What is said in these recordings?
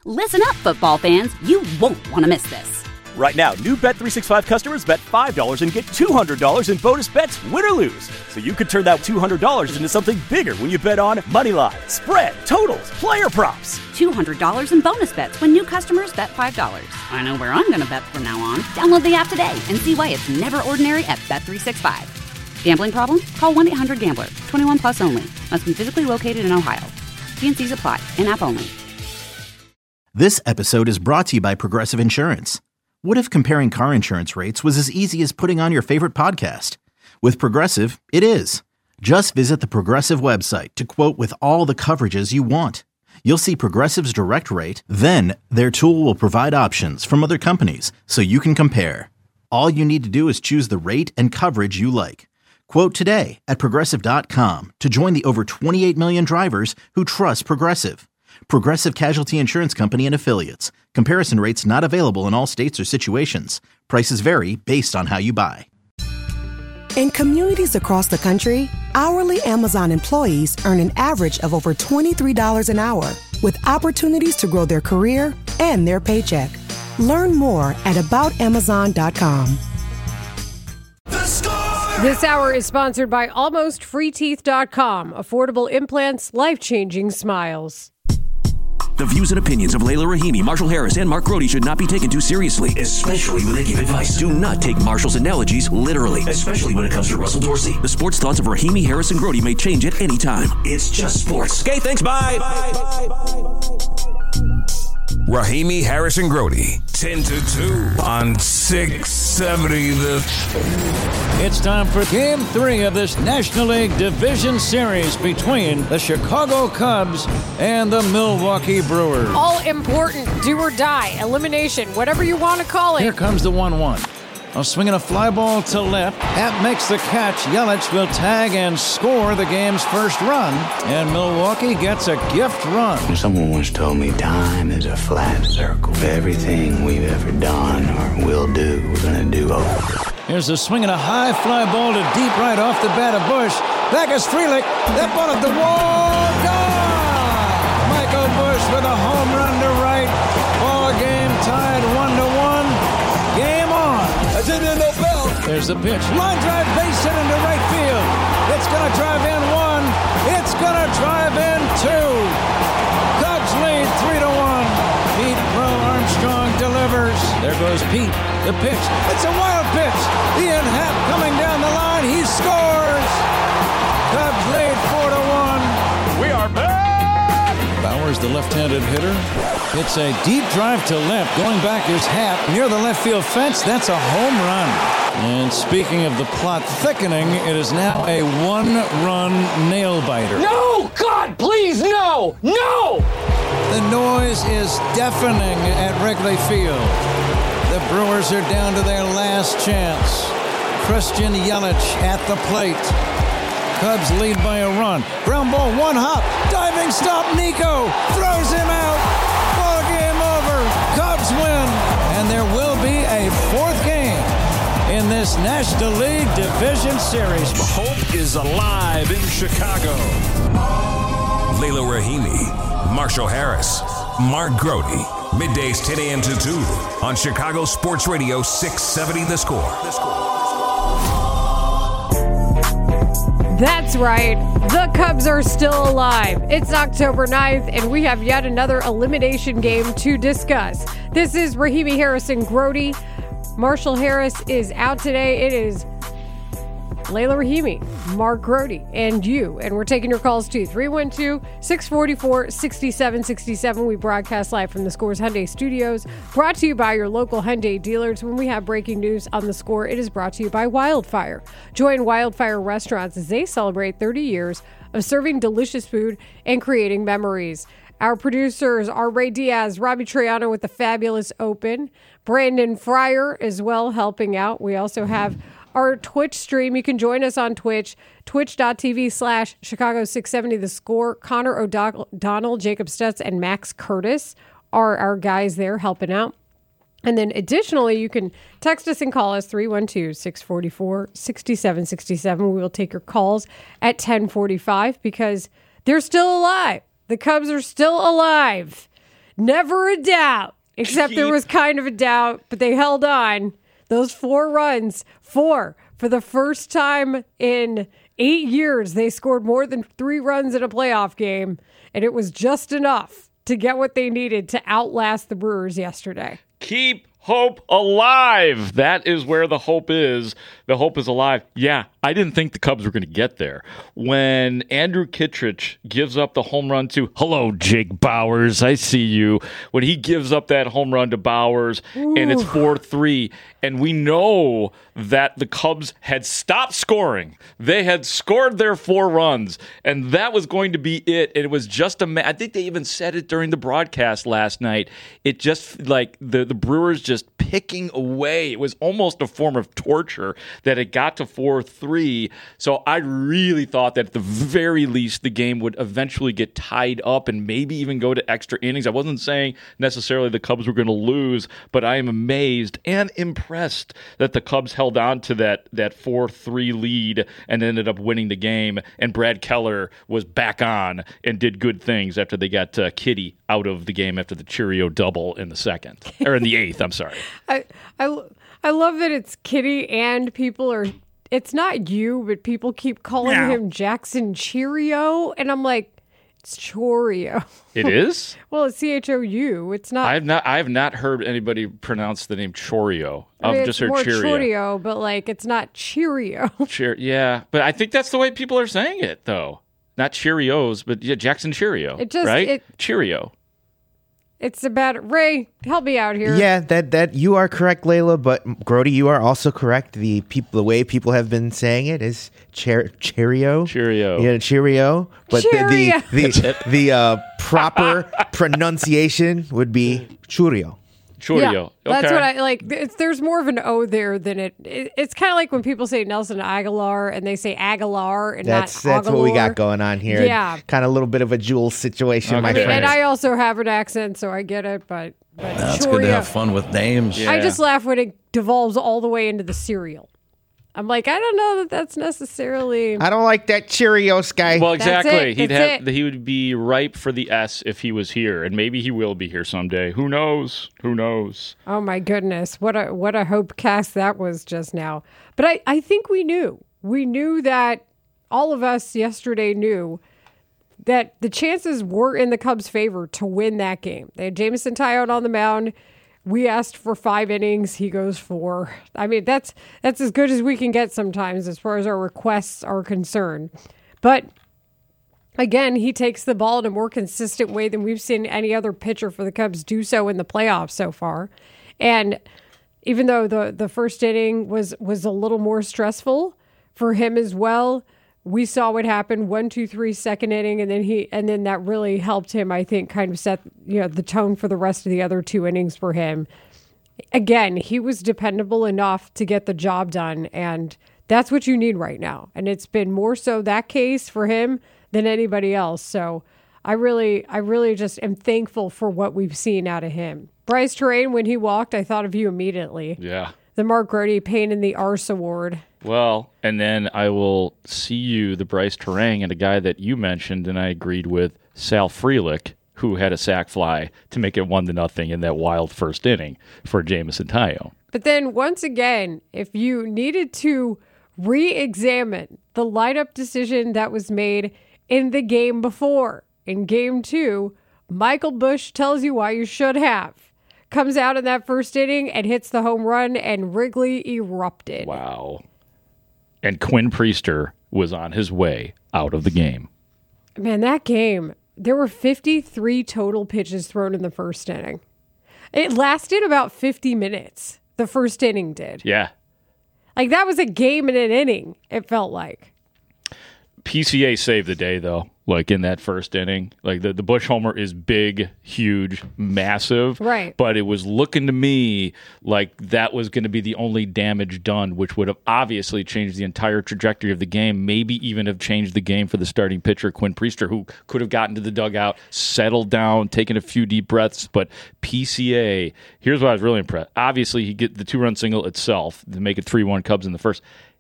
Listen up, football fans. You won't want to miss this. Right now, new Bet365 customers bet $5 and get $200 in bonus bets, win or lose. So you could turn that $200 into something bigger when you bet on money line, spread, totals, player props. $200 in bonus bets when new customers bet $5. I know where I'm going to bet from now on. Download the app today and see why it's never ordinary at Bet365. Gambling problem? Call 1-800-GAMBLER. 21 plus only. Must be physically located in Ohio. T&Cs apply. In-app only. This episode is brought to you by Progressive Insurance. What if comparing car insurance rates was as easy as putting on your favorite podcast? With Progressive, it is. Just visit the Progressive website to quote with all the coverages you want. You'll see Progressive's direct rate, then their tool will provide options from other companies so you can compare. All you need to do is choose the rate and coverage you like. Quote today at Progressive.com to join the over 28 million drivers who trust Progressive. Progressive Casualty Insurance Company and Affiliates. Comparison rates not available in all states or situations. Prices vary based on how you buy. In communities across the country, hourly Amazon employees earn an average of over $23 an hour, with opportunities to grow their career and their paycheck. Learn more at aboutamazon.com. This hour is sponsored by AlmostFreeTeeth.com. Affordable implants, life-changing smiles. The views and opinions of Layla Rahimi, Marshall Harris, and Mark Grody should not be taken too seriously, especially when they give advice. Do not take Marshall's analogies literally, especially when it comes to Russell Dorsey. The sports thoughts of Rahimi, Harris, and Grody may change at any time. It's just sports. Okay, thanks, bye. Rahimi, Harris, and Grody, 10-2 on 670 The Score. It's time for Game 3 of this National League Division Series between the Chicago Cubs and the Milwaukee Brewers. All important, do or die, elimination, whatever you want to call it. Here comes the 1-1. Swinging a fly ball to left. Happ makes the catch. Yelich will tag and score the game's first run. And Milwaukee gets a gift run. Someone once told me time is a flat circle. Everything we've ever done or will do, we're going to do over. Here's a swing and a high fly ball to deep right off the bat of Bush. Back is Frelick. That ball at the wall. Gone! Michael Bush with a home run to right. Ball game tied 1-1. Game on. There's the pitch. Line drive, base hit into right field. It's going to drive in 1. It's going to drive in 2. Cubs lead 3-1. Pete Pearl Armstrong delivers. There goes Pete. The pitch. It's a wild pitch. Ian Happ coming down the line. He scores. Cubs lead 4-1. We are back. Bauer's the left-handed hitter. It's a deep drive to left. Going back is Happ. Near the left field fence. That's a home run. And speaking of the plot thickening, it is now a 1-run nail-biter. No! God, please, no! No! The noise is deafening at Wrigley Field. The Brewers are down to their last chance. Christian Yelich at the plate. Cubs lead by a run. Ground ball, one hop. Diving stop, Nico. Throws him out. Ball game over. Cubs win. And there will be a fourth game in this National League Division Series. Hope is alive in Chicago. Layla Rahimi, Marshall Harris, Mark Grody. Middays 10 a.m. to 2 on Chicago Sports Radio 670 The Score. That's right. The Cubs are still alive. It's October 9th, and we have yet another elimination game to discuss. This is Rahimi, Harris, and Grody. Marshall Harris is out today. It is Layla Rahimi, Mark Grody, and you. And we're taking your calls too. 312-644-6767. We broadcast live from the Score's Hyundai Studios. Brought to you by your local Hyundai dealers. When we have breaking news on the Score, it is brought to you by Wildfire. Join Wildfire Restaurants as they celebrate 30 years of serving delicious food and creating memories. Our producers are Ray Diaz, Robbie Triano with the Fabulous Open, Brandon Fryer as well helping out. We also have our Twitch stream. You can join us on Twitch, twitch.tv/Chicago670 The Score. Connor O'Donnell, Jacob Stutz, and Max Curtis are our guys there helping out. And then additionally, you can text us and call us 312-644-6767. We will take your calls at 10:45 because they're still alive. The Cubs are still alive. Never a doubt, except there was kind of a doubt, but they held on. Those 4 runs, 4 for the first time in 8 years, they scored more than 3 runs in a playoff game, and it was just enough to get what they needed to outlast the Brewers yesterday. Keep hope alive. That is where the hope is. The hope is alive. Yeah, I didn't think the Cubs were going to get there. When Andrew Kittredge gives up the home run to, hello, Jake Bauers, I see you. When he gives up that home run to Bauers, and it's 4-3, and we know that the Cubs had stopped scoring. They had scored their 4 runs, and that was going to be it. And it was just I think they even said it during the broadcast last night. It just, like, the Brewers just picking away. It was almost a form of torture that it got to 4-3. So I really thought that at the very least the game would eventually get tied up and maybe even go to extra innings. I wasn't saying necessarily the Cubs were going to lose, but I am amazed and impressed that the Cubs held on to that 4-3 lead and ended up winning the game, and Brad Keller was back on and did good things after they got Kitty out of the game after the Cheerio double in the 2nd, or in the 8th, I'm sorry. I love that it's Kitty and people are, it's not you, but people keep calling him Jackson Cheerio. And I'm like, it's Chorio. It is? Well, it's CHOU. It's not. I have not heard anybody pronounce the name Chorio. I've just heard more Cheerio. Chorio, but like it's not Cheerio. Yeah, but I think that's the way people are saying it, though. Not Cheerios, but yeah, Jackson Cheerio. It just, right? Cheerio. It's about Ray. Help me out here. Yeah, that you are correct, Layla. But Grody, you are also correct. The way people have been saying it is Cheerio. Cheerio. Yeah, Cheerio. But Cheerio. the proper pronunciation would be Churio. Chorio. Yeah, that's what I like. There's more of an O there than it's kind of like when people say Nelson Aguilar and they say Aguilar and that's not That's what we got going on here. Yeah. Kind of a little bit of a Jules situation, my friend. And I also have an accent, so I get it, but that's good to have fun with names. Yeah. I just laugh when it devolves all the way into the cereal. I'm like, I don't know that that's necessarily. I don't like that Cheerios guy. Well, exactly. He would be ripe for the S if he was here, and maybe he will be here someday. Who knows? Who knows? Oh my goodness, what a hope cast that was just now. But I think we knew that all of us yesterday knew that the chances were in the Cubs' favor to win that game. They had Jameson Taillon on the mound. We asked for 5 innings. He goes 4. I mean, that's as good as we can get sometimes as far as our requests are concerned. But again, he takes the ball in a more consistent way than we've seen any other pitcher for the Cubs do so in the playoffs so far. And even though the first inning was a little more stressful for him as well, we saw what happened 1, 2, 3 second inning, and then that really helped him, I think, kind of set the tone for the rest of the other 2 innings for him. Again, he was dependable enough to get the job done, and that's what you need right now. And it's been more so that case for him than anybody else. So I really just am thankful for what we've seen out of him. Bryce Terrain, when he walked, I thought of you immediately. Yeah. The Mark Grody Pain in the Arse Award. Well, and then I will see you, the Bryce Terang, and a guy that you mentioned and I agreed with, Sal Frelick, who had a sac fly to make it 1-0 in that wild first inning for Jameson Taillon. But then once again, if you needed to re-examine the lineup decision that was made in the game before, in game 2, Michael Busch tells you why you should have. Comes out in that first inning and hits the home run, and Wrigley erupted. Wow. And Quinn Priester was on his way out of the game. Man, that game, there were 53 total pitches thrown in the first inning. It lasted about 50 minutes. The first inning did. Yeah. Like, that was a game in an inning, it felt like. PCA saved the day, though. Like, in that first inning. Like, the Busch homer is big, huge, massive. Right. But it was looking to me like that was going to be the only damage done, which would have obviously changed the entire trajectory of the game, maybe even have changed the game for the starting pitcher, Quinn Priester, who could have gotten to the dugout, settled down, taken a few deep breaths. But PCA, here's what I was really impressed. Obviously, he get the 2-run single itself to make it 3-1 Cubs in the first.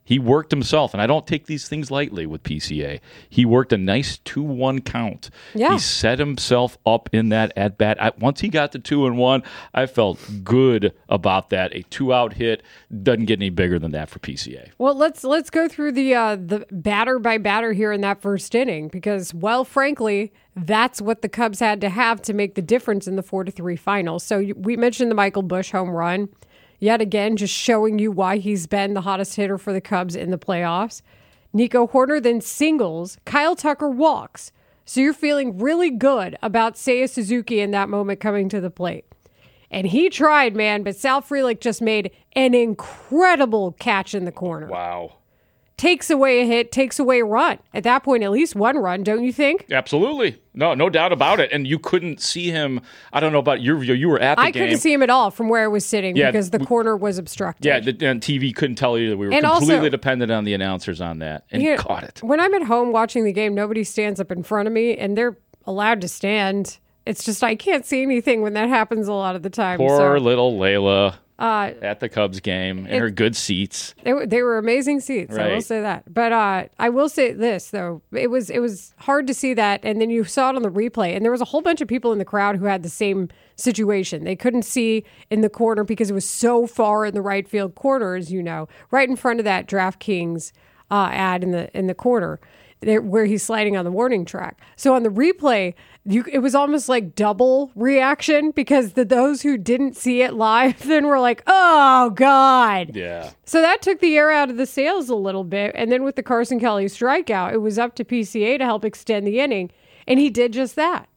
He worked himself, and I don't take these things lightly with PCA. He worked a nice 2-1 count. Yeah. He set himself up in that at-bat. Once he got to 2-1, I felt good about that. A 2-out hit doesn't get any bigger than that for PCA. Well, let's go through the batter by batter here in that first inning because, well, frankly, that's what the Cubs had to have to make the difference in the 4-3 final. So we mentioned the Michael Busch home run. Yet again, just showing you why he's been the hottest hitter for the Cubs in the playoffs. Nico Hoerner then singles. Kyle Tucker walks. So you're feeling really good about Seiya Suzuki in that moment coming to the plate. And he tried, man, but Sal Frelick just made an incredible catch in the corner. Wow. Takes away a hit, takes away a run. At that point, at least one run, don't you think? Absolutely. No doubt about it. And you couldn't see him. I don't know about your view. You were at the game. I couldn't see him at all from where I was sitting because the corner was obstructed. Yeah, and TV couldn't tell you that we were completely dependent on the announcers on that. And he caught it. When I'm at home watching the game, nobody stands up in front of me, and they're allowed to stand. It's just I can't see anything when that happens a lot of the time. Poor little Layla. At the Cubs game in her good seats. They were amazing seats. Right. I will say that. But I will say this though, it was hard to see that, and then you saw it on the replay, and there was a whole bunch of people in the crowd who had the same situation. They couldn't see in the corner because it was so far in the right field corner, as you know, right in front of that DraftKings ad in the corner. Where he's sliding on the warning track. So on the replay, it was almost like double reaction because those who didn't see it live then were like, oh, God. Yeah. So that took the air out of the sails a little bit. And then with the Carson Kelly strikeout, it was up to PCA to help extend the inning. And he did just that.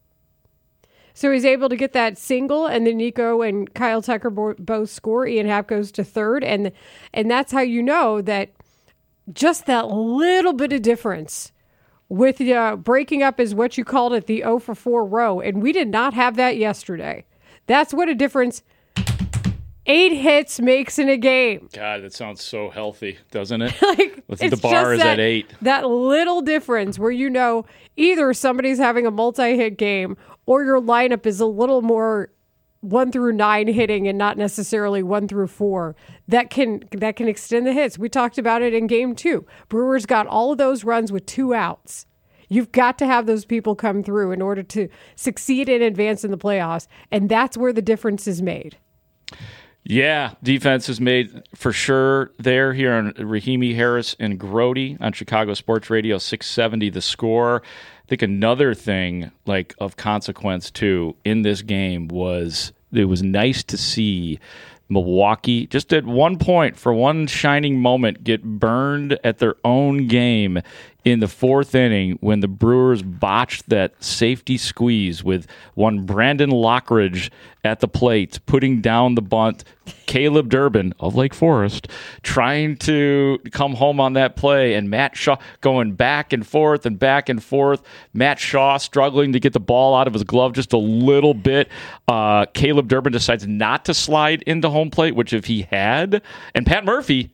So he's able to get that single, and then Nico and Kyle Tucker both score. Ian Happ goes to third. And that's how you know that just that little bit of difference with breaking up is what you called it, the 0 for 4 row. And we did not have that yesterday. That's what a difference 8 hits makes in a game. God, that sounds so healthy, doesn't it? The bar is at 8. That little difference where you know either somebody's having a multi-hit game or your lineup is a little more 1 through 9 hitting and not necessarily 1 through 4. That can extend the hits. We talked about it in game 2. Brewers got all of those runs with 2 outs. You've got to have those people come through in order to succeed and advance in the playoffs, and that's where the difference is made. Yeah, defense is made for sure there here on Rahimi, Harris, and Grote on Chicago Sports Radio 670 The Score. I think another thing of consequence too in this game was it was nice to see Milwaukee just at one point for one shining moment get burned at their own game in the 4th inning when the Brewers botched that safety squeeze with one Brandon Lockridge at the plate, putting down the bunt. Caleb Durbin of Lake Forest trying to come home on that play, and Matt Shaw going back and forth and back and forth. Matt Shaw struggling to get the ball out of his glove just a little bit. Caleb Durbin decides not to slide into home plate, which if he had, and Pat Murphy,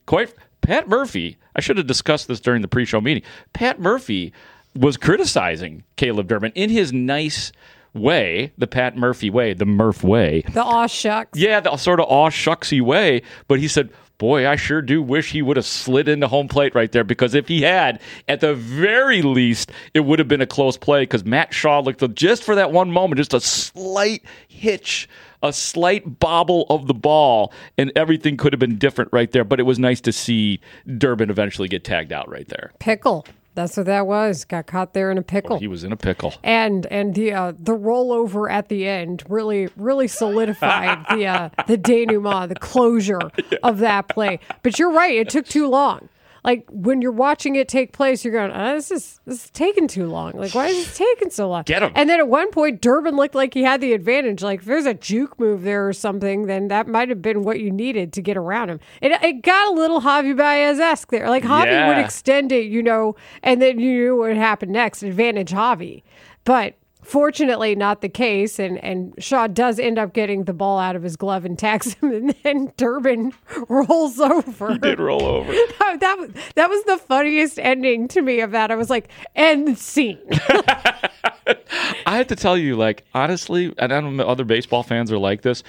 I should have discussed this during the pre-show meeting. Pat Murphy was criticizing Caleb Durbin in his nice way, the Pat Murphy way, the Murph way. The aw shucks. Yeah, the sort of aw shucksy way. But he said, boy, I sure do wish he would have slid into home plate right there, because if he had, at the very least, it would have been a close play, because Matt Shaw looked just for that one moment, just a slight hitch, a slight bobble of the ball, and everything could have been different right there. But it was nice to see Durbin eventually get tagged out right there. Pickle. That's what that was. Got caught there in a pickle. Well, he was in a pickle. And the rollover at the end really solidified the denouement, the closure of that play. But you're right. It took too long. Like, when you're watching it take place, you're going, this is taking too long. Like, why is this taking so long? Get him. And then at one point, Durbin looked like he had the advantage. Like, if there's a juke move there or something, then that might have been what you needed to get around him. It got a little Javi Baez-esque there. Like, Javi would extend it, and then you knew what would happen next. Advantage Javi. But fortunately, not the case, and Shaw does end up getting the ball out of his glove and tags him, and then Durbin rolls over. He did roll over. That was the funniest ending to me of that. I was like, end scene. I have to tell you, honestly, and I don't know, other baseball fans are like this,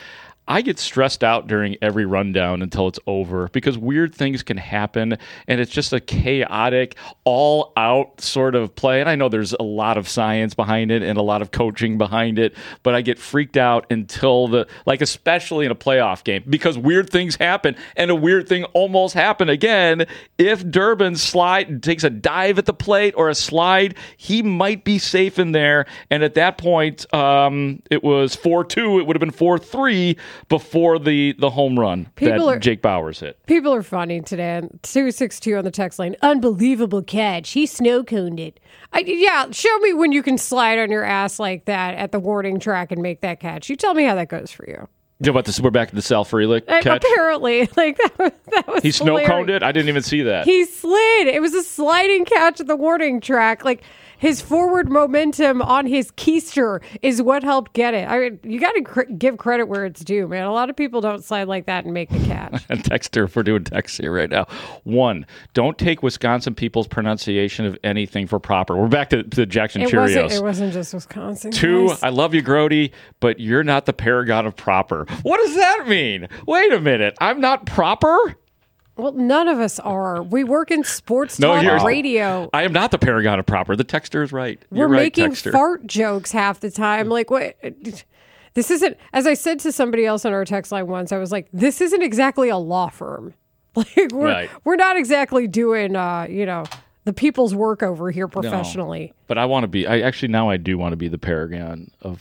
I get stressed out during every rundown until it's over because weird things can happen, and it's just a chaotic, all-out sort of play. And I know there's a lot of science behind it and a lot of coaching behind it, but I get freaked out until especially in a playoff game, because weird things happen, and a weird thing almost happened again. If Durbin takes a dive at the plate or a slide, he might be safe in there. And at that point, it was 4-2. It would have been 4-3 before the home run Jake Bauers hit. People are funny today. 262 on the text line. Unbelievable catch. He snow-coned it. Show me when you can slide on your ass like that at the warning track and make that catch. You tell me how that goes for you. You know about this? We're back to the Sal Frelick catch. Apparently, that was he snow-coned it? I didn't even see that. He slid. It was a sliding catch at the warning track. His forward momentum on his keister is what helped get it. I mean, you got to give credit where it's due, man. A lot of people don't slide like that and make the catch. And Dexter, if we're doing text here right now. 1, don't take Wisconsin people's pronunciation of anything for proper. We're back to the Jackson Cheerios. It wasn't just Wisconsin. 2, guys. I love you, Grody, but you're not the paragon of proper. What does that mean? Wait a minute. I'm not proper? Well, none of us are. We work in sports talk radio. I am not the paragon of proper. The texter is right. We're making fart jokes half the time. Like, what? This isn't, as I said to somebody else on our text line once, I was like, this isn't exactly a law firm. We're not exactly doing, the people's work over here professionally. No, but I want to be, now I do want to be the paragon of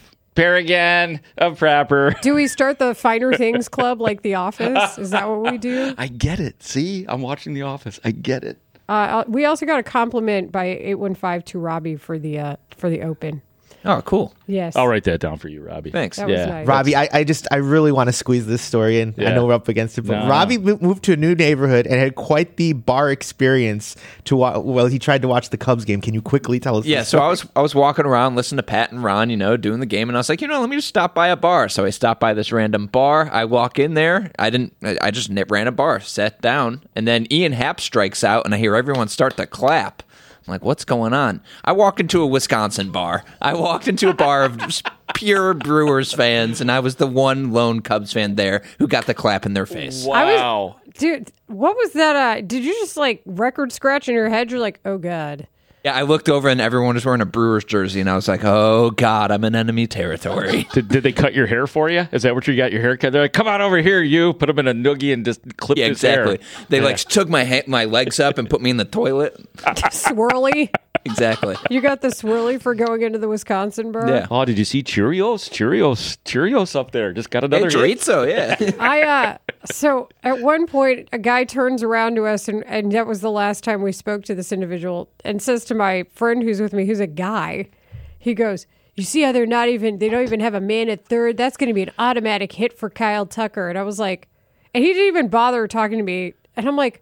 proper. Do we start the Finer Things Club like The Office? Is that what we do? I get it. See, I'm watching The Office. I get it. We also got a compliment by 815 to Robbie for the Open. Oh, cool. Yes. I'll write that down for you, Robbie. Thanks. That was nice. Robbie, I really want to squeeze this story in. Yeah. I know we're up against it, but Robbie moved to a new neighborhood and had quite the bar experience he tried to watch the Cubs game. Can you quickly tell us? Yeah, so I was walking around listening to Pat and Ron, doing the game, and I was like, let me just stop by a bar. So I stopped by this random bar. I walk in there. I just ran a bar, sat down, and then Ian Happ strikes out, and I hear everyone start to clap. I'm like, what's going on? I walked into a Wisconsin bar. I walked into a bar of just pure Brewers fans, and I was the one lone Cubs fan there who got the clap in their face. Wow. Dude, what was that? Did you just record scratch in your head? You're like, oh, God. Yeah, I looked over and everyone was wearing a Brewers jersey, and I was like, oh, God, I'm in enemy territory. Did they cut your hair for you? Is that what you got your hair cut? They're like, come on over here, you. Put him in a noogie and just clip his hair. They took my legs up and put me in the toilet. Swirly? Exactly. You got the swirly for going into the Wisconsin bar? Yeah. Oh, did you see Cheerios up there? Just got another chorizo, yeah. So at one point, a guy turns around to us, and that was the last time we spoke to this individual, and says to my friend who's with me, who's a guy, he goes, you see how they don't even have a man at third? That's going to be an automatic hit for Kyle Tucker. And I was like, and he didn't even bother talking to me. And I'm like,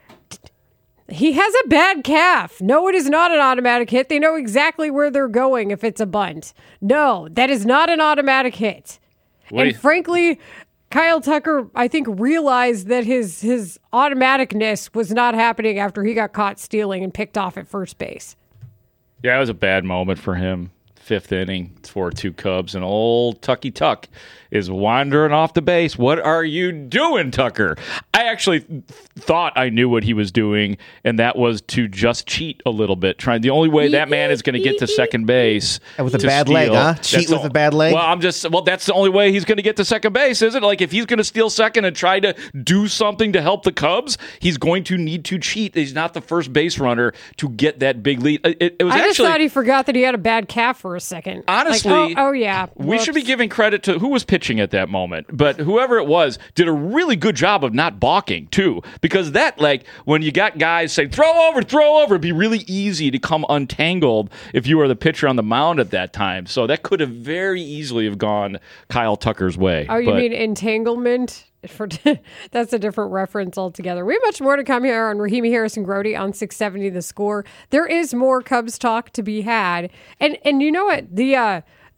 he has a bad calf. No, it is not an automatic hit. They know exactly where they're going if it's a bunt. No, that is not an automatic hit. Frankly, Kyle Tucker, I think, realized that his automaticness was not happening after he got caught stealing and picked off at first base. Yeah, it was a bad moment for him. 5th inning, 4-2 Cubs, and old Tucky Tuck is wandering off the base. What are you doing, Tucker? I actually thought I knew what he was doing, and that was to just cheat a little bit. The only way that man is going to get to second base with a bad leg, huh? Cheat with a bad leg? Well, that's the only way he's going to get to second base, isn't it? Like, if he's going to steal second and try to do something to help the Cubs, he's going to need to cheat. He's not the first base runner to get that big lead. I just thought he forgot that he had a bad calf for a second. Honestly, oh yeah. We should be giving credit to who was pitching at that moment, but whoever it was did a really good job of not balking too, because that, when you got guys saying throw over, it'd be really easy to come untangled if you were the pitcher on the mound at that time. So that could have very easily have gone Kyle Tucker's way. Oh, you mean entanglement? That's a different reference altogether. We have much more to come here on Rahimi Harris and Grody on 670 The Score. There is more Cubs talk to be had, and you know what, the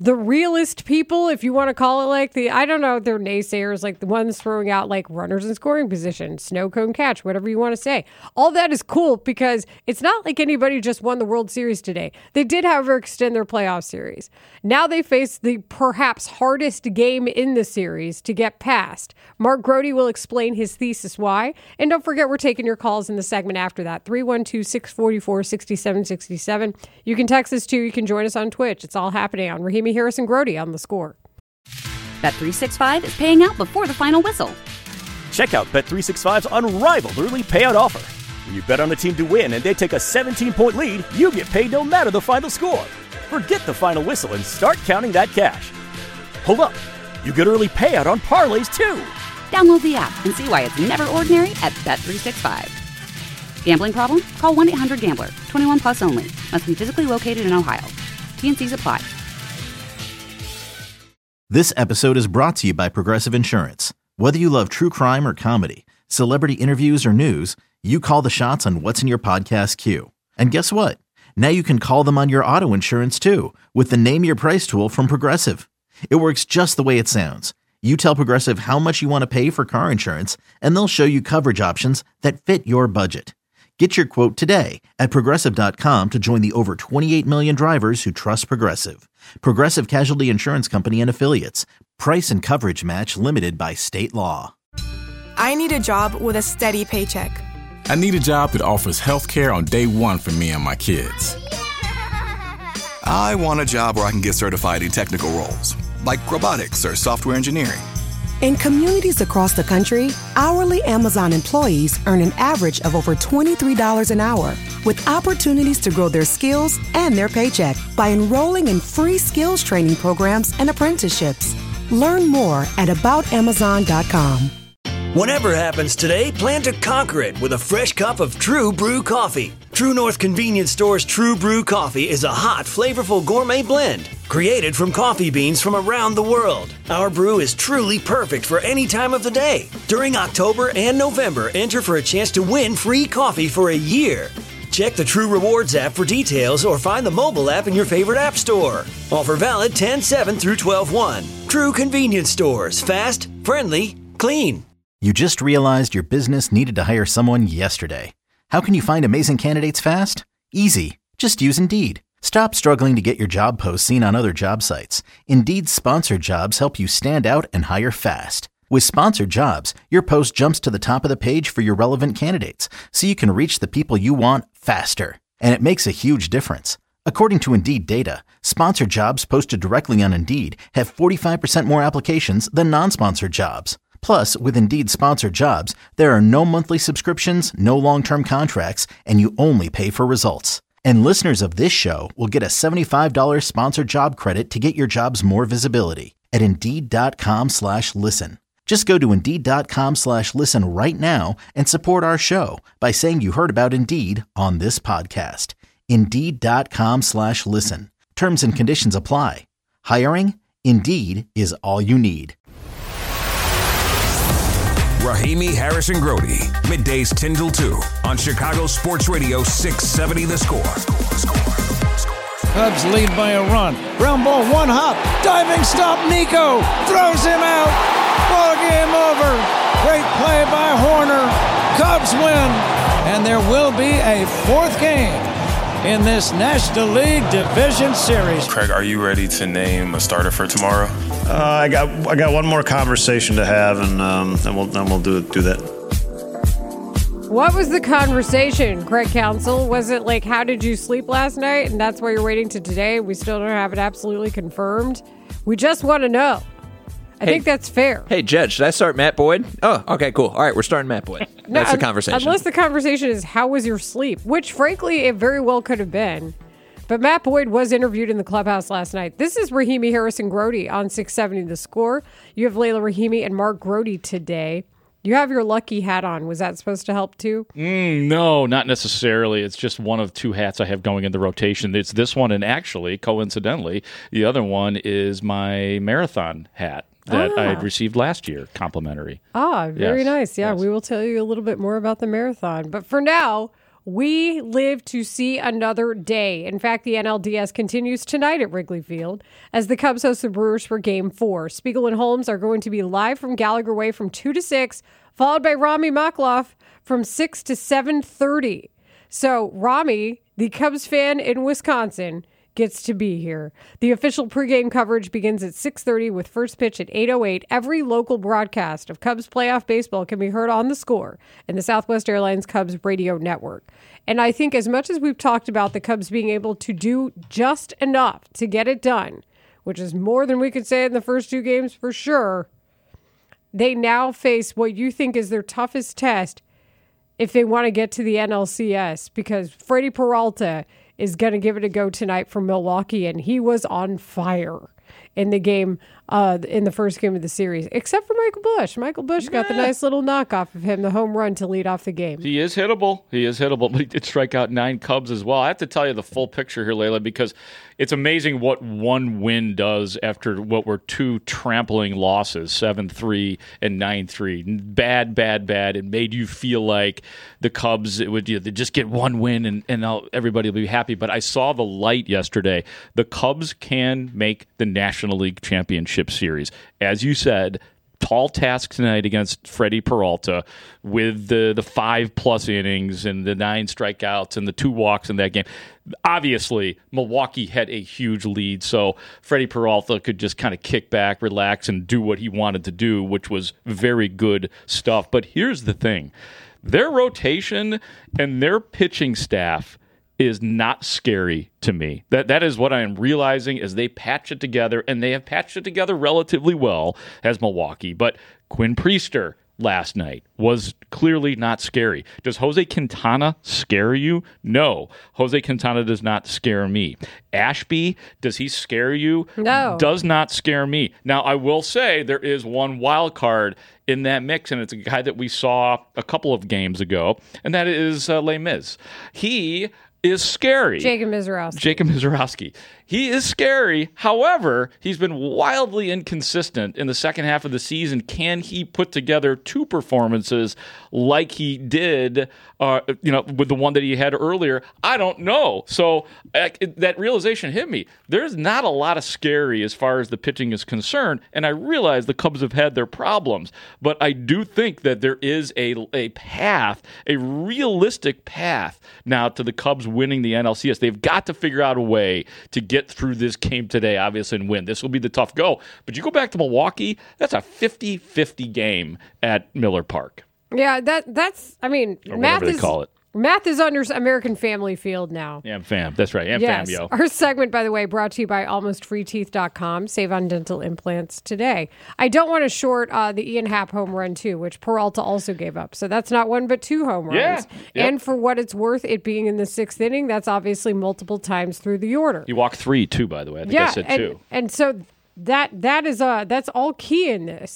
the realist people, if you want to call it like I don't know, they're naysayers, like the ones throwing out like runners in scoring position, snow cone catch, whatever you want to say. All that is cool because it's not like anybody just won the World Series today. They did, however, extend their playoff series. Now they face the perhaps hardest game in the series to get past. Mark Grote will explain his thesis why. And don't forget, we're taking your calls in the segment after that, 312-644-6767. You can text us too. You can join us on Twitch. It's all happening on Rahimi, Harris, and Grote on The Score. Bet365 is paying out before the final whistle. Check out Bet365's unrivaled early payout offer. When you bet on a team to win and they take a 17-point lead, you get paid no matter the final score. Forget the final whistle and start counting that cash. Hold up. You get early payout on parlays, too. Download the app and see why it's never ordinary at Bet365. Gambling problem? Call 1-800-GAMBLER. 21 plus only. Must be physically located in Ohio. T&Cs apply. This episode is brought to you by Progressive Insurance. Whether you love true crime or comedy, celebrity interviews or news, you call the shots on what's in your podcast queue. And guess what? Now you can call them on your auto insurance too with the Name Your Price tool from Progressive. It works just the way it sounds. You tell Progressive how much you want to pay for car insurance, and they'll show you coverage options that fit your budget. Get your quote today at Progressive.com to join the over 28 million drivers who trust Progressive. Progressive Casualty Insurance Company and Affiliates. Price and coverage match limited by state law. I need a job with a steady paycheck. I need a job that offers health care on day one for me and my kids. I want a job where I can get certified in technical roles, like robotics or software engineering. In communities across the country, hourly Amazon employees earn an average of over $23 an hour, with opportunities to grow their skills and their paycheck by enrolling in free skills training programs and apprenticeships. Learn more at aboutamazon.com. Whatever happens today, plan to conquer it with a fresh cup of True Brew coffee. True North Convenience Store's True Brew coffee is a hot, flavorful gourmet blend created from coffee beans from around the world. Our brew is truly perfect for any time of the day. During October and November, enter for a chance to win free coffee for a year. Check the True Rewards app for details or find the mobile app in your favorite app store. Offer valid 10/7 through 12/1. True Convenience Stores. Fast, friendly, clean. You just realized your business needed to hire someone yesterday. How can you find amazing candidates fast? Easy. Just use Indeed. Stop struggling to get your job posts seen on other job sites. Indeed's sponsored jobs help you stand out and hire fast. With sponsored jobs, your post jumps to the top of the page for your relevant candidates, so you can reach the people you want faster. And it makes a huge difference. According to Indeed data, sponsored jobs posted directly on Indeed have 45% more applications than non-sponsored jobs. Plus, with Indeed sponsored jobs, there are no monthly subscriptions, no long-term contracts, and you only pay for results. And listeners of this show will get a $75 sponsored job credit to get your jobs more visibility at Indeed.com/listen. Just go to Indeed.com/listen right now and support our show by saying you heard about Indeed on this podcast. Indeed.com/listen. Terms and conditions apply. Hiring? Indeed is all you need. Rahimi, Harris, and Grote. Middays 10 till 2 on Chicago Sports Radio 670 The Score. Cubs lead by a run. Ground ball, one hop. Diving stop, Nico. Throws him out. Ball game over. Great play by Horner. Cubs win. And there will be a fourth game in this National League Division Series. Craig, are you ready to name a starter for tomorrow? I got one more conversation to have, and we'll do that. What was the conversation, Craig Counsell? Was it like, how did you sleep last night? And that's why you're waiting to today? We still don't have it absolutely confirmed. We just want to know. I think that's fair. Hey, Jed, should I start Matt Boyd? Oh, okay, cool. All right, we're starting Matt Boyd. That's the conversation. Unless the conversation is, how was your sleep? Which, frankly, it very well could have been. But Matt Boyd was interviewed in the clubhouse last night. This is Rahimi, Harris, and Grote on 670 The Score. You have Layla Rahimi and Mark Grote today. You have your lucky hat on. Was that supposed to help too? No, not necessarily. It's just one of two hats I have going in the rotation. It's this one, and actually, coincidentally, the other one is my marathon hat that I had received last year, complimentary. Very nice. Yeah, we will tell you a little bit more about the marathon. But for now, We live to see another day. In fact, the NLDS continues tonight at Wrigley Field as the Cubs host the Brewers for Game 4. Spiegel and Holmes are going to be live from Gallagher Way from 2 to 6, followed by Rami Makloff from 6 to 7:30. So Rami, the Cubs fan in Wisconsin, gets to be here. The official pregame coverage begins at 6:30 with first pitch at 8:08. Every local broadcast of Cubs playoff baseball can be heard on The Score in the Southwest Airlines Cubs radio network. And I think as much as we've talked about the Cubs being able to do just enough to get it done, which is more than we could say in the first 2 games for sure, they now face what you think is their toughest test if they want to get to the NLCS, because Freddie Peralta is going to give it a go tonight for Milwaukee, and he was on fire in the game, in the first game of the series, except for Michael Busch. Michael Busch got the nice little knockoff of him, the home run to lead off the game. He is hittable, but he did strike out 9 Cubs as well. I have to tell you the full picture here, Layla, because it's amazing what one win does after what were 2 trampling losses, 7-3 and 9-3. Bad. It made you feel like the Cubs, they just get one win and everybody will be happy. But I saw the light yesterday. The Cubs can make the National League Championship Series. As you said, tall task tonight against Freddie Peralta with the 5+ innings and the 9 strikeouts and the 2 walks in that game. Obviously, Milwaukee had a huge lead, so Freddie Peralta could just kind of kick back, relax, and do what he wanted to do, which was very good stuff. But here's the thing. Their rotation and their pitching staff is not scary to me. That is what I am realizing as they patch it together, and they have patched it together relatively well as Milwaukee. But Quinn Priester last night was clearly not scary. Does Jose Quintana scare you? No. Jose Quintana does not scare me. Ashby, does he scare you? No. Does not scare me. Now, I will say there is one wild card in that mix, and it's a guy that we saw a couple of games ago, and that is Les Mis. He is scary. Jacob Mizorowski. He is scary. However, he's been wildly inconsistent in the second half of the season. Can he put together 2 performances like he did, with the one that he had earlier? I don't know. So that realization hit me. There's not a lot of scary as far as the pitching is concerned, and I realize the Cubs have had their problems, but I do think that there is a path, a realistic path now to the Cubs winning the NLCS. They've got to figure out a way to get through this game today, obviously, and win. This will be the tough go. But you go back to Milwaukee, that's a 50-50 game at Miller Park. Yeah, that's, I mean, or math is, they call it. Math is under American Family Field now. AmFam, that's right. Yes. Yo. Our segment, by the way, brought to you by AlmostFreeTeeth.com. Save on dental implants today. I don't want to short the Ian Happ home run, too, which Peralta also gave up. So that's not 1 but 2 home runs. Yeah. Yep. And for what it's worth, it being in the 6th inning, that's obviously multiple times through the order. You walked 3, too, by the way. I think I said 2. And so that is that's all key in this.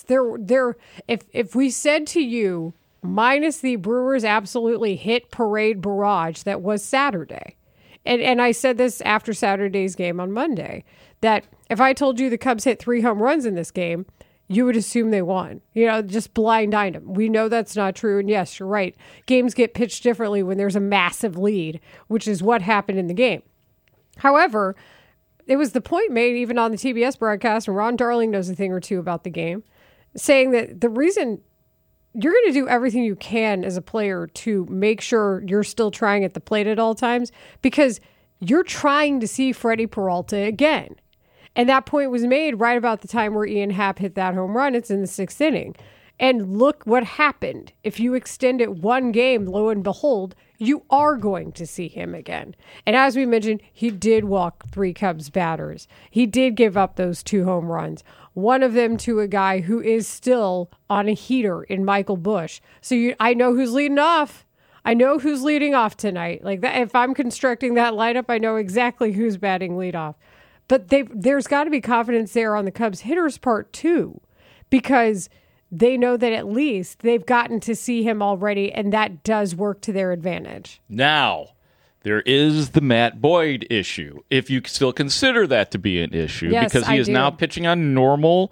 If we said to you, minus the Brewers absolutely hit parade barrage that was Saturday. And I said this after Saturday's game on Monday, that if I told you the Cubs hit 3 home runs in this game, you would assume they won. Just blind item. We know that's not true. And yes, you're right. Games get pitched differently when there's a massive lead, which is what happened in the game. However, it was the point made even on the TBS broadcast, and Ron Darling knows a thing or two about the game, saying that the reason you're going to do everything you can as a player to make sure you're still trying at the plate at all times, because you're trying to see Freddie Peralta again. And that point was made right about the time where Ian Happ hit that home run. It's in the 6th inning. And look what happened. If you extend it 1 game, lo and behold, you are going to see him again. And as we mentioned, he did walk 3 Cubs batters. He did give up those 2 home runs. One of them to a guy who is still on a heater in Michael Busch. So I know who's leading off. I know who's leading off tonight. Like that, if I'm constructing that lineup, I know exactly who's batting leadoff. But there's got to be confidence there on the Cubs hitters' part too, because they know that at least they've gotten to see him already, and that does work to their advantage. Now, there is the Matt Boyd issue, if you still consider that to be an issue, yes, because he is now pitching on normal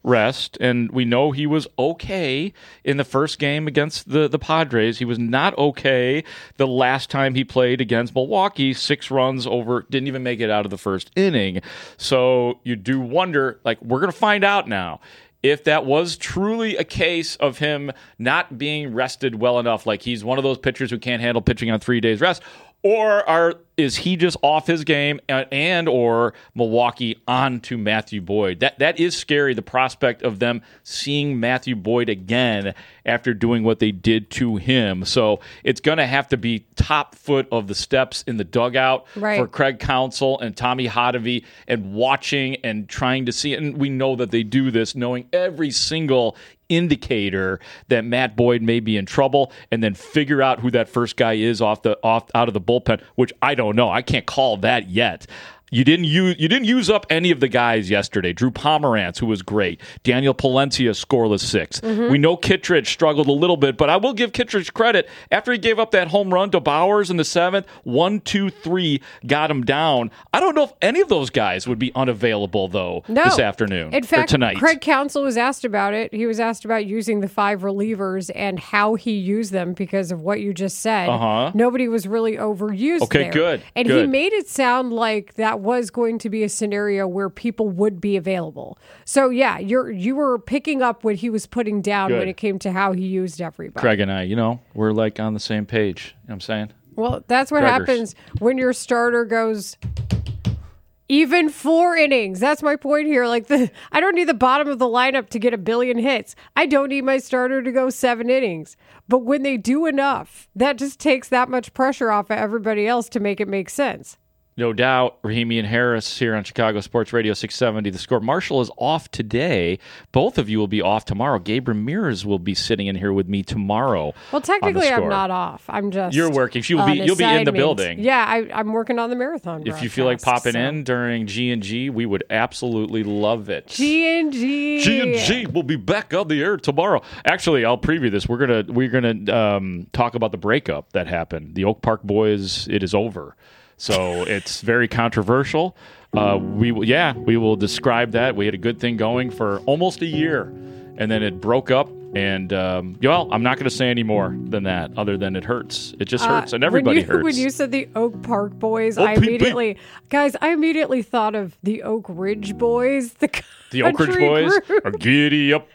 rest, and we know he was okay in the first game against the Padres. He was not okay the last time he played against Milwaukee, 6 runs over, didn't even make it out of the first inning. So you do wonder, like, we're going to find out now if that was truly a case of him not being rested well enough, like he's one of those pitchers who can't handle pitching on 3 days rest, or is he just off his game and or Milwaukee onto Matthew Boyd? That is scary, the prospect of them seeing Matthew Boyd again after doing what they did to him. So it's going to have to be top foot of the steps in the dugout for Craig Counsell and Tommy Hotovy, and watching and trying to see. And we know that they do this, knowing every single indicator that Matt Boyd may be in trouble, and then figure out who that first guy is out of the bullpen, which I don't know. I can't call that yet. You didn't use up any of the guys yesterday. Drew Pomerantz, who was great. Daniel Palencia, scoreless 6. We know Kittredge struggled a little bit, but I will give Kittredge credit. After he gave up that home run to Bowers in the 7th, 1, 2, 3 got him down. I don't know if any of those guys would be unavailable, though, this afternoon or tonight. Craig Counsell was asked about it. He was asked about using the 5 relievers and how he used them because of what you just said. Nobody was really overused there. Good. And he made it sound like that was going to be a scenario where people would be available. So yeah, you were picking up what he was putting down when it came to how he used everybody. Craig and I, we're like on the same page. You know what I'm saying? Well, that's what happens when your starter goes even 4 innings. That's my point here. Like I don't need the bottom of the lineup to get a billion hits. I don't need my starter to go 7 innings. But when they do enough, that just takes that much pressure off of everybody else to make it make sense. No doubt. Rahimi and Harris here on Chicago Sports Radio 670. The Score. Marshall is off today. Both of you will be off tomorrow. Gabe Ramirez will be sitting in here with me tomorrow. Well, technically, I'm not off. I'm just You're working. You'll be in the building. Yeah, I'm working on the marathon. If you feel like popping in during G&G, we would absolutely love it. G&G. G&G will be back on the air tomorrow. Actually, I'll preview this. We're gonna talk about the breakup that happened. The Oak Park boys. It is over. So it's very controversial. We will describe that. We had a good thing going for almost a year, and then it broke up. And I'm not going to say any more than that, other than it hurts. It just hurts, and everybody hurts. When you said the Oak Park boys, I immediately thought of the Oak Ridge boys. The Oak Ridge boys are giddy up,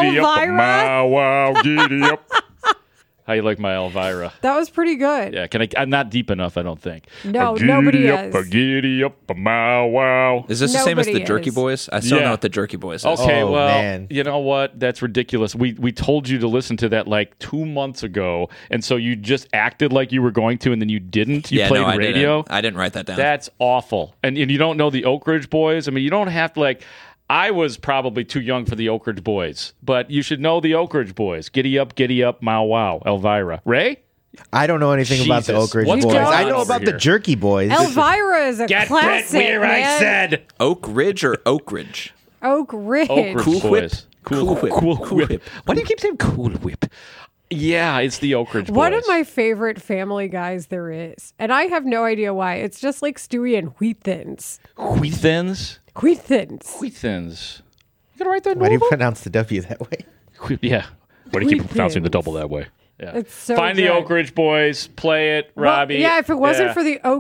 wow, wow, giddy up. How you like my Elvira? That was pretty good. Yeah, I'm not deep enough, I don't think. No, nobody is. Giddy up, wow. Is this the same as the Jerky Boys? I still know what the Jerky Boys is. Okay, man. You know what? That's ridiculous. We told you to listen to that like 2 months ago, and so you just acted like you were going to, and then you didn't. You played radio. I didn't write that down. That's awful. And you don't know the Oak Ridge boys? I mean, you don't have to like... I was probably too young for the Oak Ridge boys, but you should know the Oak Ridge boys. Giddy up, wow, wow. Elvira. Ray? I don't know anything about the Oak Ridge boys. I know about the Jerky boys. Elvira is a classic, where man. I said. Oak Ridge or Oak Ridge? Oak Ridge. Cool Whip. Cool Whip. Why do you keep saying Cool Whip? Yeah, it's the Oak Ridge boys. One of my favorite Family Guys there is, and I have no idea why. It's just like Stewie and Wheat Thins. Wheat Thins? Wheat Thins. Wheat Thins. You gotta write that. Why do you pronounce the W that way? Yeah. Why do you keep pronouncing the double that way? Yeah. It's so Find good. the Oak Ridge boys. Play it, Robbie. Well, yeah, if it wasn't for the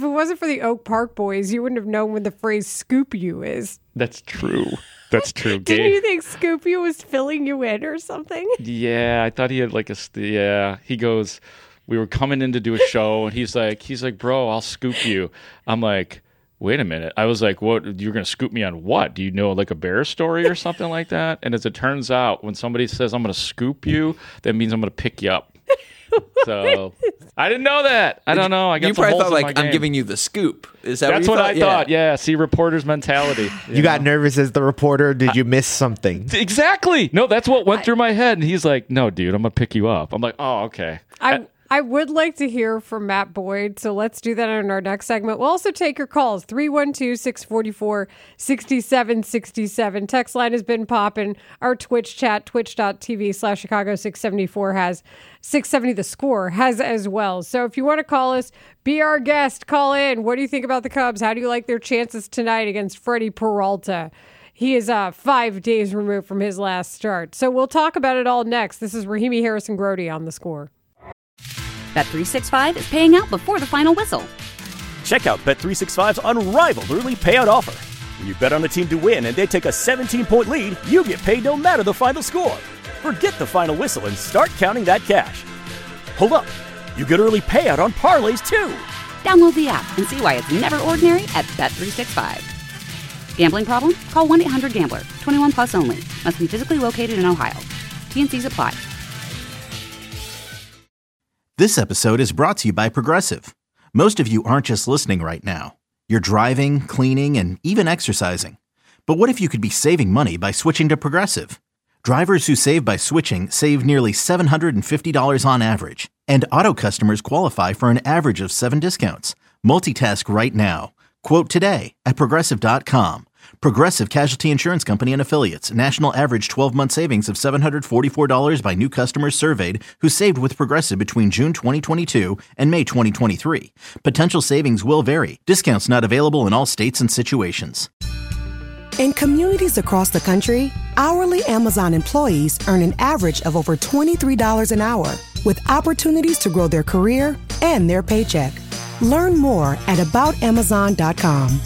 Oak Park boys, you wouldn't have known what the phrase "scoop you" is. That's true. That's true. Didn't you think "scoop you" was filling you in or something? Yeah, I thought he had like he goes, we were coming in to do a show, and he's like, bro, I'll scoop you. I'm like, wait a minute. I was like, what? You're going to scoop me on what? Do you know like a bear story or something like that? And as it turns out, when somebody says I'm going to scoop you, that means I'm going to pick you up. So I didn't know that. I don't know. I got you some probably holes thought in my like I'm game. giving you the scoop. Is that That's what I thought? Yeah. See, reporter's mentality. You got nervous as the reporter. Did you miss something? Exactly. No, that's what went through my head. And he's like, "No, dude, I'm gonna pick you up." I'm like, "Oh, okay." I would like to hear from Matt Boyd, so let's do that in our next segment. We'll also take your calls, 312-644-6767. Text line has been popping. Our Twitch chat, twitch.tv/Chicago674 has 670 The Score has as well. So if you want to call us, be our guest, call in. What do you think about the Cubs? How do you like their chances tonight against Freddie Peralta? He is 5 days removed from his last start. So we'll talk about it all next. This is Rahimi Harris and Grody on The Score. Bet365 is paying out before the final whistle. Check out Bet365's unrivaled early payout offer. When you bet on a team to win and they take a 17-point lead, you get paid no matter the final score. Forget the final whistle and start counting that cash. Hold up. You get early payout on parlays, too. Download the app and see why it's never ordinary at Bet365. Gambling problem? Call 1-800-GAMBLER. 21 plus only. Must be physically located in Ohio. T&Cs apply. This episode is brought to you by Progressive. Most of you aren't just listening right now. You're driving, cleaning, and even exercising. But what if you could be saving money by switching to Progressive? Drivers who save by switching save nearly $750 on average. And auto customers qualify for an average of 7 discounts. Multitask right now. Quote today at Progressive.com. Progressive Casualty Insurance Company and Affiliates. National average 12-month savings of $744 by new customers surveyed who saved with Progressive between June 2022 and May 2023. Potential savings will vary. Discounts not available in all states and situations. In communities across the country, hourly Amazon employees earn an average of over $23 an hour, with opportunities to grow their career and their paycheck. Learn more at aboutamazon.com.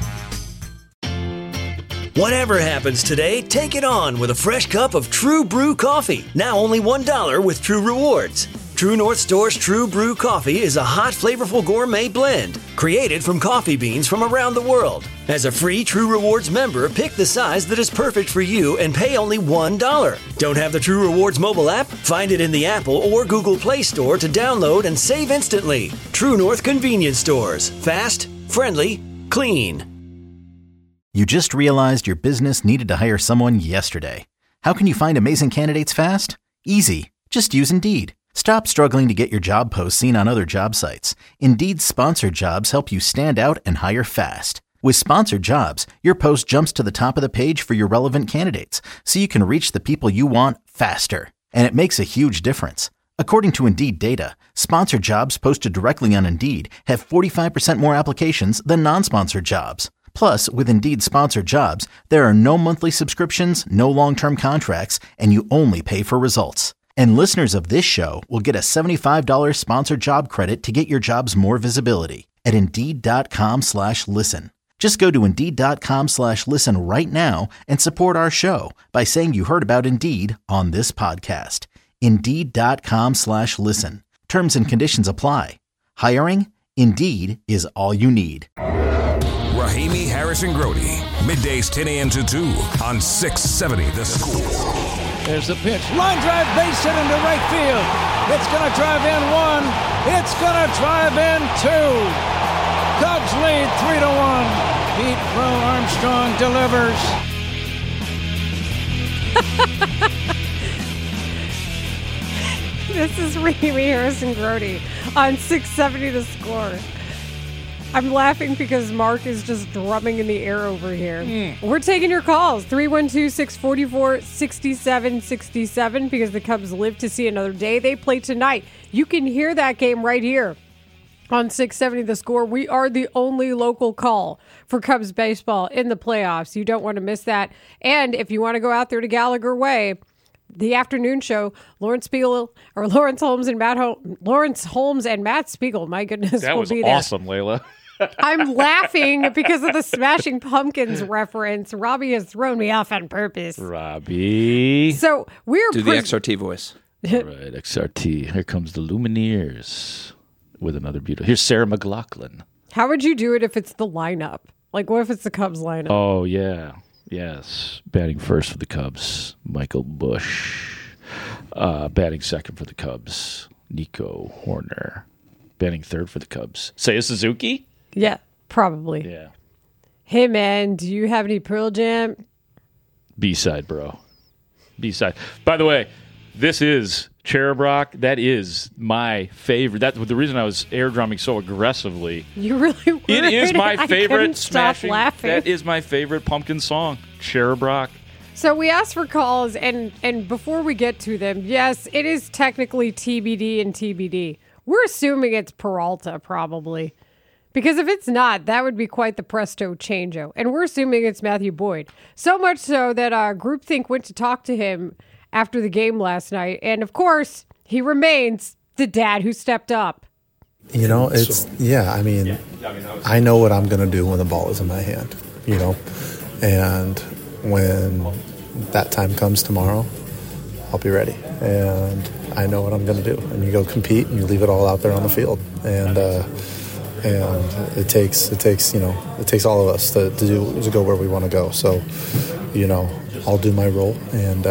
Whatever happens today, take it on with a fresh cup of True Brew coffee. Now only $1 with True Rewards. True North Store's True Brew coffee is a hot, flavorful gourmet blend created from coffee beans from around the world. As a free True Rewards member, pick the size that is perfect for you and pay only $1. Don't have the True Rewards mobile app? Find it in the Apple or Google Play Store to download and save instantly. True North Convenience Stores. Fast, friendly, clean. You just realized your business needed to hire someone yesterday. How can you find amazing candidates fast? Easy. Just use Indeed. Stop struggling to get your job posts seen on other job sites. Indeed's sponsored jobs help you stand out and hire fast. With sponsored jobs, your post jumps to the top of the page for your relevant candidates, so you can reach the people you want faster. And it makes a huge difference. According to Indeed data, sponsored jobs posted directly on Indeed have 45% more applications than non-sponsored jobs. Plus, with Indeed sponsored jobs, there are no monthly subscriptions, no long-term contracts, and you only pay for results. And listeners of this show will get a $75 sponsored job credit to get your jobs more visibility at Indeed.com/listen. Just go to Indeed.com/listen right now and support our show by saying you heard about Indeed on this podcast. Indeed.com/listen. Terms and conditions apply. Hiring? Indeed is all you need. Rahimi Harris and Grody. Middays 10 a.m. to 2 on 670 The Score. There's the pitch. Line drive, base hit into right field. It's going to drive in 1. It's going to drive in 2. Cubs lead 3-1. Pete Crow Armstrong delivers. This is Rahimi Harris and Grody on 670 The Score. I'm laughing because Mark is just drumming in the air over here. We're taking your calls, 312-644-6767, because the Cubs live to see another day. They play tonight. You can hear that game right here on 670 The Score. We are the only local call for Cubs baseball in the playoffs. You don't want to miss that. And if you want to go out there to Gallagher Way, the afternoon show, Lawrence Holmes and Matt Spiegel. My goodness, that will was be there. Awesome, Layla. I'm laughing because of the Smashing Pumpkins reference. Robbie has thrown me off on purpose. Robbie. So we're do the XRT voice. All right, XRT. Here comes the Lumineers with another beautiful. Here's Sarah McLachlan. How would you do it if it's the lineup? Like, what if it's the Cubs lineup? Oh, yeah. Yes. Batting first for the Cubs, Michael Busch. Batting second for the Cubs, Nico Horner. Batting third for the Cubs, Seiya Suzuki? Yeah, probably. Yeah. Hey, man, do you have any Pearl Jam? B-side, bro. B-side. By the way, this is Cherub Rock. That is my favorite. That's the reason I was air drumming so aggressively. You really were. It is my favorite Smashing. Laughing. That is my favorite Pumpkin song, Cherub Rock. So we asked for calls, and before we get to them, yes, it is technically TBD and TBD. We're assuming it's Peralta, probably. Because if it's not, that would be quite the presto changeo. And we're assuming it's Matthew Boyd. So much so that Groupthink went to talk to him after the game last night. And of course, he remains the dad who stepped up. I know what I'm going to do when the ball is in my hand, and when that time comes tomorrow, I'll be ready. And I know what I'm going to do. And you go compete and you leave it all out there on the field. And it takes all of us to go where we want to go. So, I'll do my role and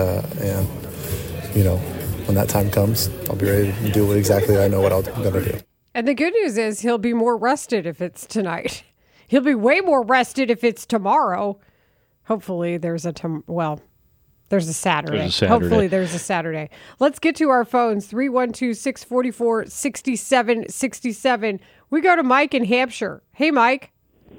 when that time comes, I'll be ready to do exactly I know what I'm going to do. And the good news is he'll be more rested if it's tonight. He'll be way more rested if it's tomorrow. Hopefully there's a Saturday. There's a Saturday. Hopefully there's a Saturday. Let's get to our phones, 312-644-6767. We go to Mike in Hampshire. Hey, Mike.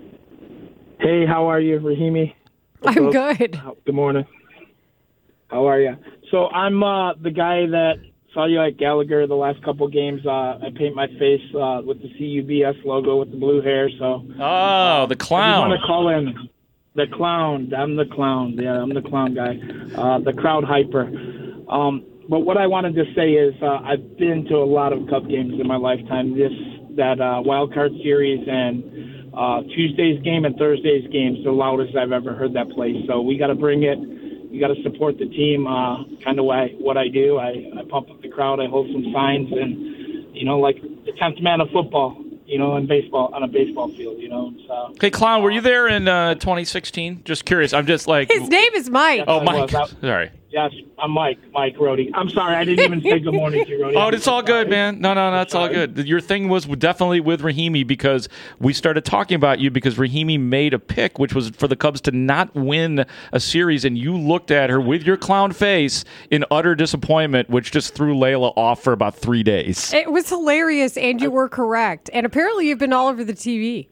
Hey, how are you, Rahimi? I'm good. Good morning. How are you? So I'm the guy that saw you at Gallagher the last couple games. I paint my face with the CUBS logo with the blue hair. So the clown. I just want to call in the clown. I'm the clown. Yeah, I'm the clown guy. The crowd hyper. But what I wanted to say is I've been to a lot of Cub games in my lifetime. That wild card series and Tuesday's game and Thursday's game is the loudest I've ever heard that place. So we got to bring it. You got to support the team, kind of what I do. I pump up the crowd. I hold some signs, and like the 10th man of football, in baseball on a baseball field, So. Hey, clown, were you there in 2016? Just curious. I'm just like his name is Mike. Oh, Mike. Sorry. Yes, I'm Mike Rohde. I'm sorry, I didn't even say good morning to you, Rohde. Oh, it's all good, man. No, it's all good. Your thing was definitely with Rahimi because we started talking about you because Rahimi made a pick, which was for the Cubs to not win a series, and you looked at her with your clown face in utter disappointment, which just threw Layla off for about 3 days. It was hilarious, and you were correct. And apparently you've been all over the TV.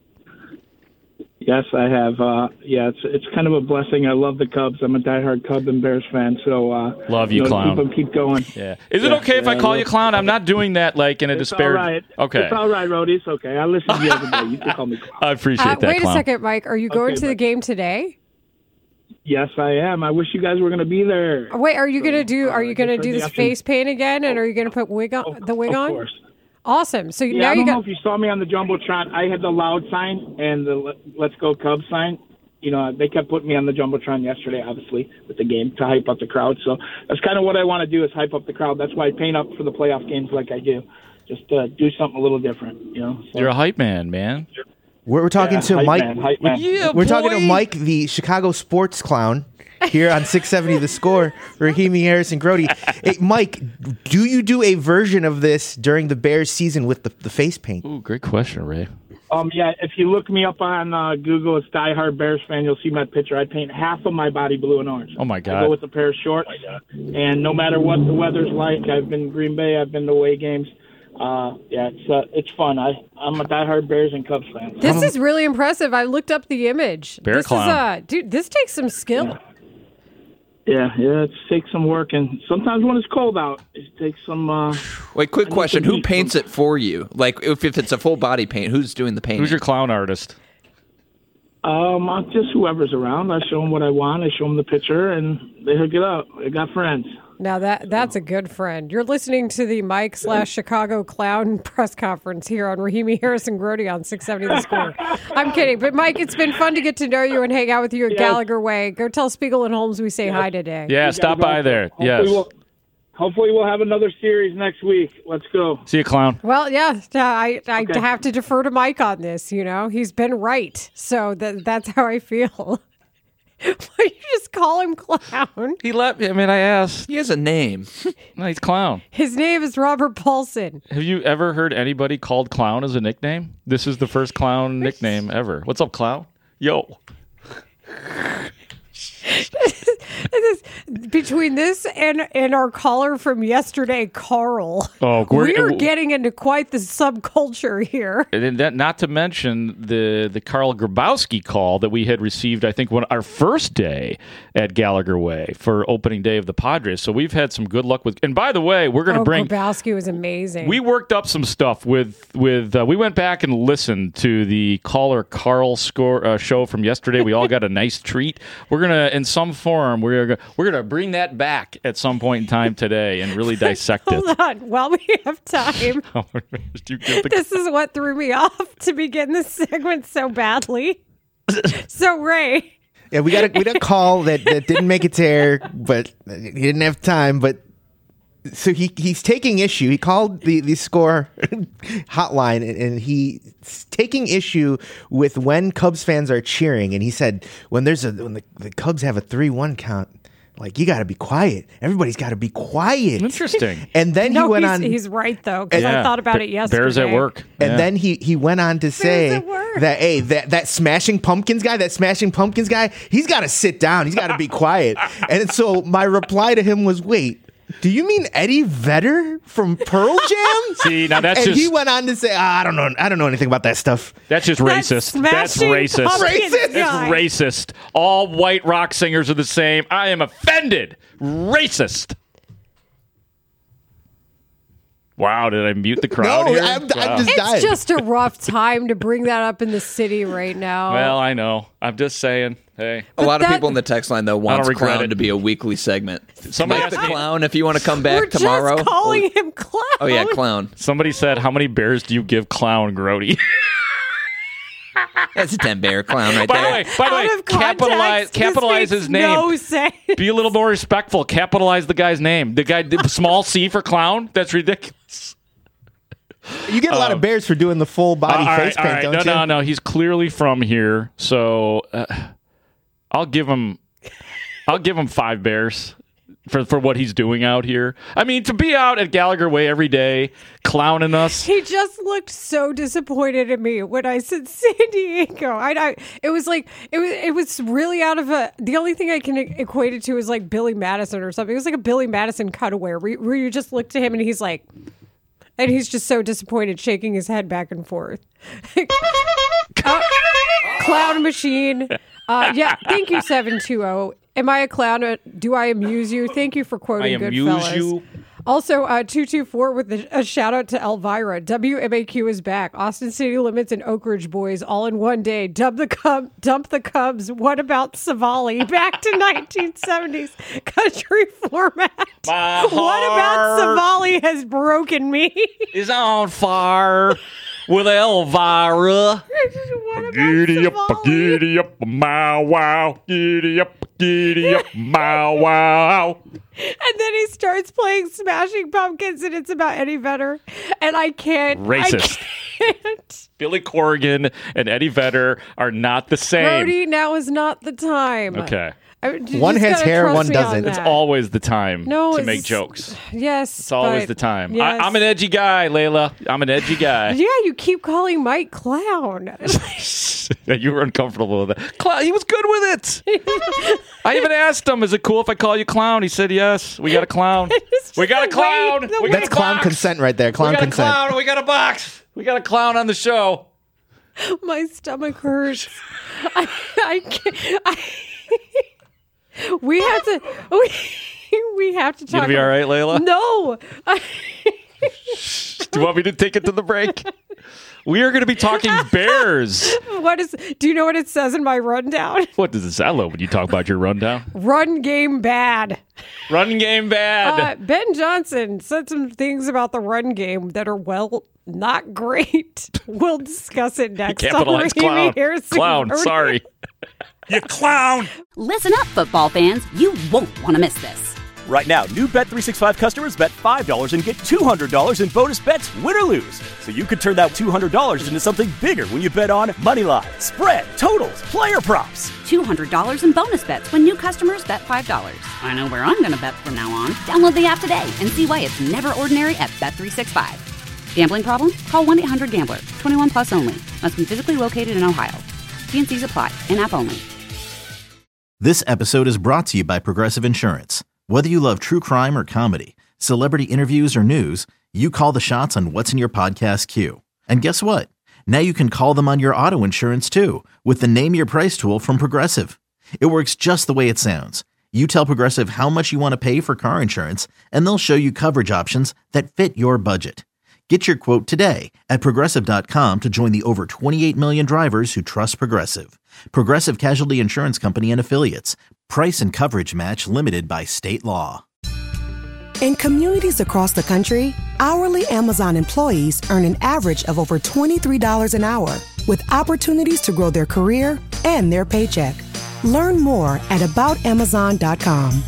Yes, I have. It's kind of a blessing. I love the Cubs. I'm a diehard Cub and Bears fan. So love you, clown. Keep going. Yeah. Is it okay if I call you clown? I'm not doing that like in a disparaging. All right. Okay. It's all right, Rohde. It's okay. I listen to you every day. You can call me clown. I appreciate that. Wait clown. a second, Mike. Are you going to the game today? Yes, I am. I wish you guys were going to be there. Wait, are you going to do this face paint again? And are you going to put the wig on? Of course. Awesome. So now I don't know if you saw me on the Jumbotron. I had the loud sign and the Let's Go Cubs sign. They kept putting me on the Jumbotron yesterday, obviously, with the game to hype up the crowd. So that's kind of what I want to do is hype up the crowd. That's why I paint up for the playoff games like I do. Just do something a little different, So. You're a hype man. We're talking to Mike. Hype man. Yeah, we're talking to Mike, the Chicago sports clown, here on 670 The Score. Rahimi, Harris, and Grote. Hey, Mike, do you do a version of this during the Bears season with the face paint? Ooh, great question, Ray. Yeah, if you look me up on Google, it's diehard Bears fan. You'll see my picture. I paint half of my body blue and orange. Oh my God! I go with a pair of shorts, and no matter what the weather's like, I've been to Green Bay. I've been to away games. It's fun. I'm a diehard Bears and Cubs fan. This is really impressive. I looked up the image. Bear clown. Dude, this takes some skill. Yeah, it takes some work, and sometimes when it's cold out, it takes some... Wait, quick question. Who paints it for you? Like, if it's a full body paint, who's doing the painting? Who's your clown artist? Just whoever's around. I show them what I want. I show them the picture, and they hook it up. I got friends. Now that's a good friend. You're listening to the Mike/Chicago Clown press conference here on Rahimi, Harris, and Grote on 670 The Score. I'm kidding. But, Mike, it's been fun to get to know you and hang out with you at Gallagher Way. Go tell Spiegel and Holmes we say hi today. Yeah, stop by there. Hopefully we'll have another series next week. Let's go. See you, clown. Well, yeah, I have to defer to Mike on this. He's been right. So that's how I feel. Why you just call him clown? He let me. I mean, I asked. He has a name. No, he's clown. His name is Robert Paulson. Have you ever heard anybody called clown as a nickname? This is the first clown nickname ever. What's up, clown? Yo. Between this and our caller from yesterday, Carl, we're getting into quite the subculture here. And that, not to mention the Carl Grabowski call that we had received, I think, our first day at Gallagher Way for opening day of the Padres. So we've had some good luck with. And by the way, we're going to bring. Grabowski was amazing. We worked up some stuff with. We went back and listened to the caller Carl show from yesterday. We all got a nice treat. We're gonna, in some form, we're gonna bring that back at some point in time today and really dissect it. Hold on, while we have time. This is what threw me off to begin this segment so badly. So Ray. Yeah, we got a call that didn't make it to air, but he didn't have time. But so he's taking issue. He called the score hotline, and he's taking issue with when Cubs fans are cheering. And he said when the Cubs have a 3-1 count, like, you got to be quiet. Everybody's got to be quiet. Interesting. And then he went on. He's right though, because I thought about it yesterday. Bears at work. And then he went on to say that, hey, that Smashing Pumpkins guy, he's got to sit down. He's got to be quiet. And so my reply to him was, wait, do you mean Eddie Vedder from Pearl Jam? See, now that's and he went on to say, I don't know anything about that stuff. That's just racist. That's racist. Racist. That's racist. All white rock singers are the same. I am offended. Racist. Wow, did I mute the crowd here? I'm just dying. It's just a rough time to bring that up in the city right now. Well, I know. I'm just saying. Hey, a lot of people in the text line though want Clown to be a weekly segment. Somebody asked the Clown if you want to come back tomorrow. We're just calling him Clown. Oh yeah, Clown. Somebody said, "How many bears do you give Clown, Grody?" That's a 10-bear Clown right there. By the way, capitalize his name. No sense. Be a little more respectful. Capitalize the guy's name. The guy did small C for Clown. That's ridiculous. You get a lot of bears for doing the full body face paint, don't you? No. He's clearly from here, so I'll give him 5 bears for what he's doing out here. I mean, to be out at Gallagher Way every day, clowning us. He just looked so disappointed in me when I said San Diego. It was like it was really out of the only thing I can equate it to is like Billy Madison or something. It was like a Billy Madison cutaway where you just look to him and he's like. And he's just so disappointed, shaking his head back and forth. Clown machine. Yeah, thank you, 720. Am I a clown? Do I amuse you? Thank you for quoting Goodfellas. I amuse you. Also, 224 with a shout out to Elvira. WMAQ is back. Austin City Limits and Oak Ridge Boys all in one day. Dump the Cubs. What about Savali? Back to 1970s country format. What about Savali has broken me? Is on fire with Elvira. Giddy up, my wow. Giddy up, my wow. And then he starts playing Smashing Pumpkins, and it's about Eddie Vedder. And I can't. Racist. I can't. Billy Corgan and Eddie Vedder are not the same. Brody, now is not the time. Okay. One has hair, one doesn't. It's always the time to make jokes. Yes. It's always the time. Yes. I'm an edgy guy, Layla. I'm an edgy guy. Yeah, you keep calling Mike Clown. You were uncomfortable with that. Clown, he was good with it. I even asked him, is it cool if I call you Clown? He said, yes. We got a clown. We got a clown. That's clown consent right there. Clown consent. We got a clown. We got a box. We got a clown on the show. My stomach hurts. I can't. We have to talk. You gonna be all right, Layla? No. Do you want me to take it to the break? We are going to be talking Bears. Do you know what it says in my rundown? What does it sound like when you talk about your rundown? Run game bad. Run game bad. Ben Johnson said some things about the run game that are, not great. We'll discuss it next. Capitalize clown. Clown, sorry. You clown! Listen up, football fans. You won't want to miss this. Right now, new Bet365 customers bet $5 and get $200 in bonus bets, win or lose. So you could turn that $200 into something bigger when you bet on money line, spread, totals, player props. $200 in bonus bets when new customers bet $5. I know where I'm going to bet from now on. Download the app today and see why it's never ordinary at Bet365. Gambling problem? Call 1-800-GAMBLER. 21 plus only. Must be physically located in Ohio. T&Cs apply. In-app only. This episode is brought to you by Progressive Insurance. Whether you love true crime or comedy, celebrity interviews or news, you call the shots on what's in your podcast queue. And guess what? Now you can call them on your auto insurance too with the Name Your Price tool from Progressive. It works just the way it sounds. You tell Progressive how much you want to pay for car insurance, and they'll show you coverage options that fit your budget. Get your quote today at Progressive.com to join the over 28 million drivers who trust Progressive. Progressive Casualty Insurance Company and Affiliates. Price and coverage match limited by state law. In communities across the country, hourly Amazon employees earn an average of over $23 an hour, with opportunities to grow their career and their paycheck. Learn more at aboutamazon.com.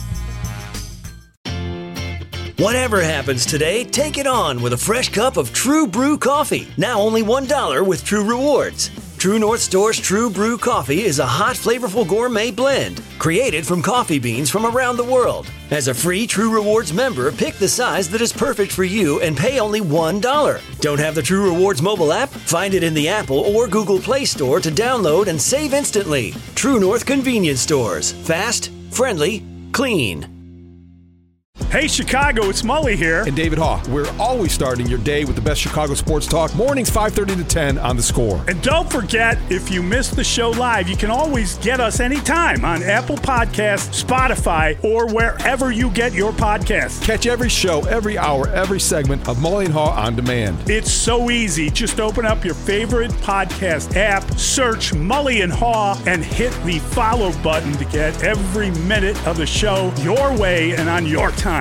Whatever happens today, take it on with a fresh cup of True Brew coffee. Now only $1 with True Rewards. True North Store's True Brew coffee is a hot, flavorful gourmet blend created from coffee beans from around the world. As a free True Rewards member, pick the size that is perfect for you and pay only $1. Don't have the True Rewards mobile app? Find it in the Apple or Google Play Store to download and save instantly. True North Convenience Stores. Fast, friendly, clean. Hey Chicago, it's Mully here. And David Haugh. We're always starting your day with the best Chicago sports talk. Mornings 5:30 to 10 on The Score. And don't forget, if you miss the show live, you can always get us anytime on Apple Podcasts, Spotify, or wherever you get your podcasts. Catch every show, every hour, every segment of Mully and Haugh on demand. It's so easy. Just open up your favorite podcast app, search Mully and Haugh, and hit the follow button to get every minute of the show your way and on your time.